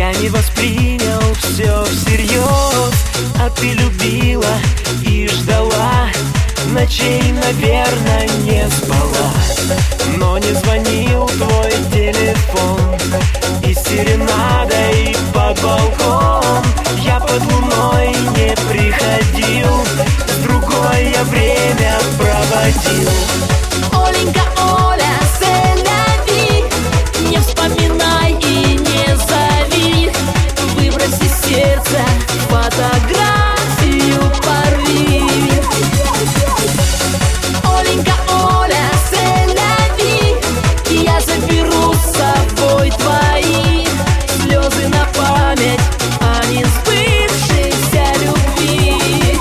Я не воспринял все всерьез, а ты любила и ждала. Ночей, наверное, не спала, но не звонил твой телефон. И серенадой под балкон я под луной не приходил, с другой я время проводил. Оленька, Оля, сэляви, не вспоминай и не зови. Выброси из сердца фотографию, порви. Оленька, Оля, сэляви, я заберу с собой твои слезы на память о несбывшейся любви.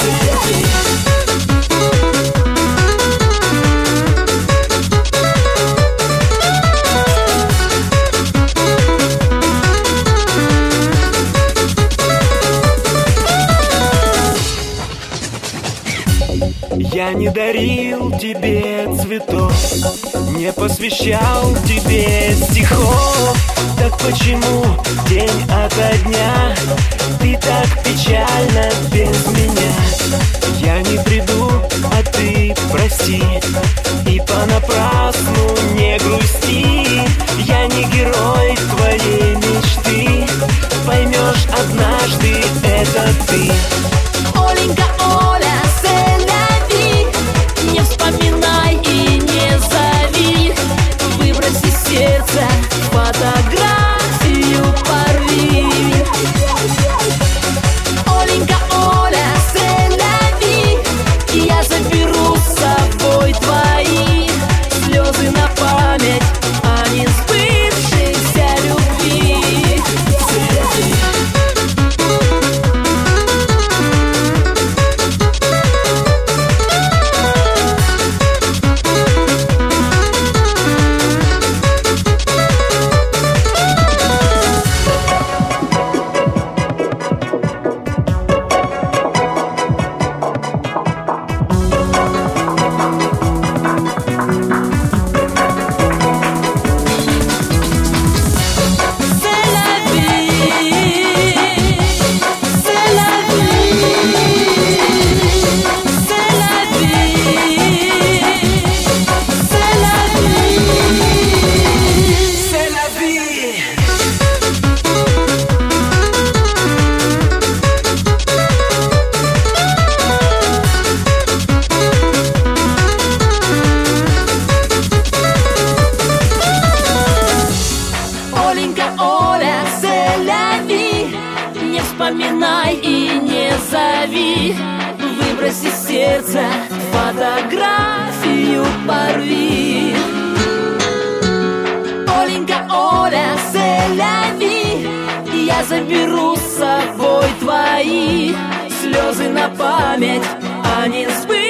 Я не дарил тебе цветов, не посвящал тебе стихов. Так почему день ото дня ты так печально без меня? Я не приду, а ты прости, и понапрасну не грусти. Я не герой твоей мечты, поймешь однажды, это ты. Оленька, Оля, сэляви, не вспоминай и не зови. Выброси из сердца фотографию, порви. Оленька, Оля, сэляви, я заберу с собой твои слезы на память о несбывшейся любви. Оленька, Оля, сэляви, не вспоминай и не зови. Выброси из сердца фотографию, порви. Оленька, Оля, сэляви, я заберу с собой твои слезы на память о несбывшейся